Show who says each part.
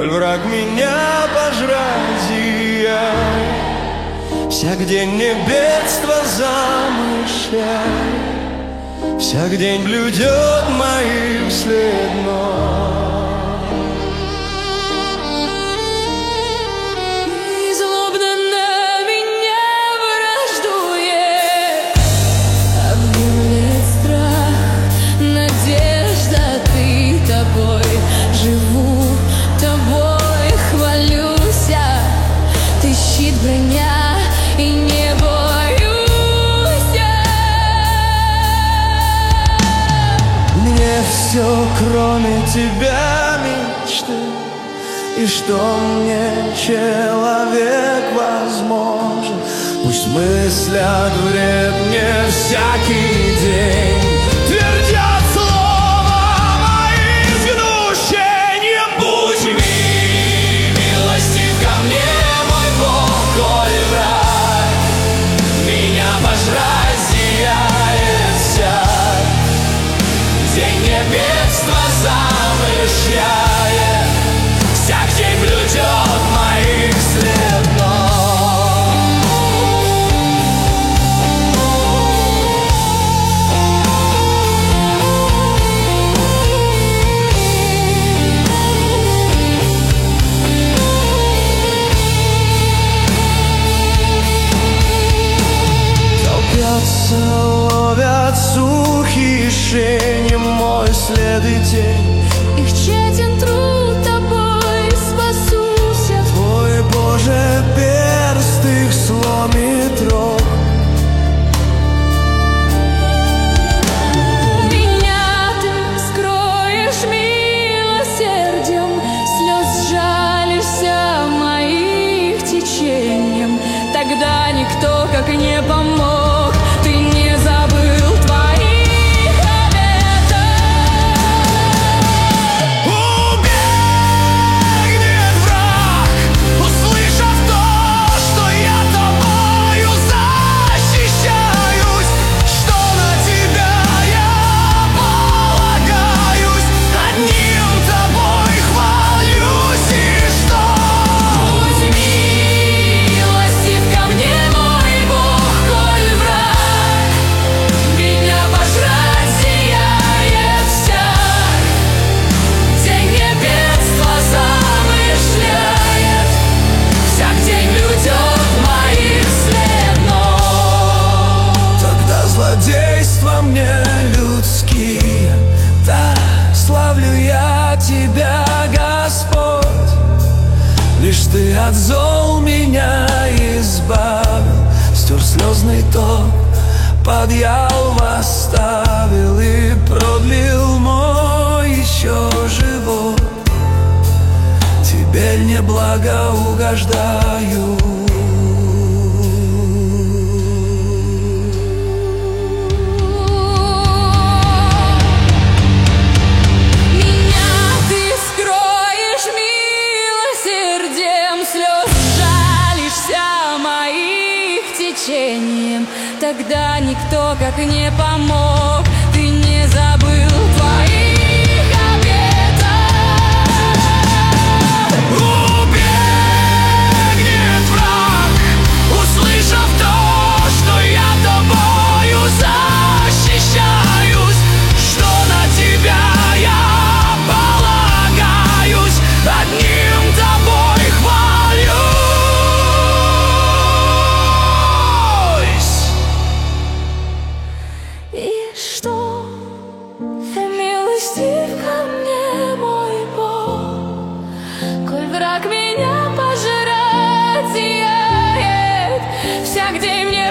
Speaker 1: коль враг меня пожрать зияет. Всяк день мне бедство замышляет, всяк день блюдет моих след ног.
Speaker 2: Броня, и не боюсь я.
Speaker 1: Мне все, кроме тебя, мечты. И что мне человек возможен? Пусть мыслят вред мне всякий день, твердят слова мои с гнущением. Будь милостив ко мне, коль враг меня пожрать зияет всяк день, мне бедство замышляет, всяк день блюдет моих след ловят сухие шеи мой след и тень.
Speaker 2: Их тщетен труд, тобой спасуся.
Speaker 1: Твой, Боже, перст их сломит рог.
Speaker 2: Меня ты скроешь милосердием, слез сжалишься моих течением. Тогда никто как не помог.
Speaker 1: Злодейства мне людские, да, славлю я Тебя, Господь. Лишь Ты от зол меня избавил, стер слезный ток, подъял, восставил и продлил мой еще живот. Тебе не благоугождаю.
Speaker 2: Тогда никто как не помог. Ты не забыл твоих обетов.
Speaker 1: Убегнет враг, услышав то, что я тобою защищаюсь, что на тебя я полагаюсь, одним тобой хвалюсь.
Speaker 2: Что милостив ко мне мой Бог, коль враг меня пожирать зияет, всяк день мне